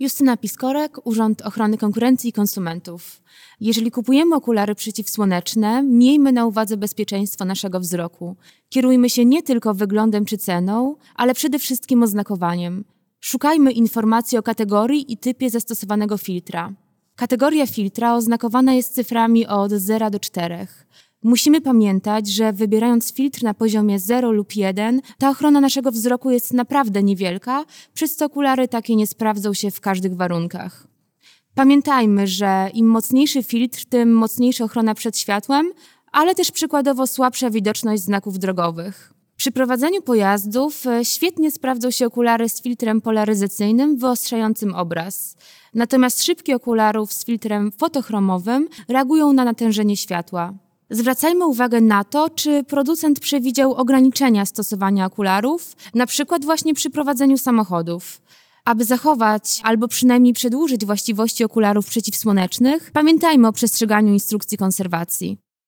Justyna Piskorek, Urząd Ochrony Konkurencji i Konsumentów. Jeżeli kupujemy okulary przeciwsłoneczne, miejmy na uwadze bezpieczeństwo naszego wzroku. Kierujmy się nie tylko wyglądem czy ceną, ale przede wszystkim oznakowaniem. Szukajmy informacji o kategorii i typie zastosowanego filtra. Kategoria filtra oznakowana jest cyframi od 0 do 4. Musimy pamiętać, że wybierając filtr na poziomie 0 lub 1, ta ochrona naszego wzroku jest naprawdę niewielka, przez co okulary takie nie sprawdzą się w każdych warunkach. Pamiętajmy, że im mocniejszy filtr, tym mocniejsza ochrona przed światłem, ale też przykładowo słabsza widoczność znaków drogowych. Przy prowadzeniu pojazdów świetnie sprawdzą się okulary z filtrem polaryzacyjnym wyostrzającym obraz. Natomiast szybki okularów z filtrem fotochromowym reagują na natężenie światła. Zwracajmy uwagę na to, czy producent przewidział ograniczenia stosowania okularów, na przykład właśnie przy prowadzeniu samochodów. Aby zachować albo przynajmniej przedłużyć właściwości okularów przeciwsłonecznych, pamiętajmy o przestrzeganiu instrukcji konserwacji.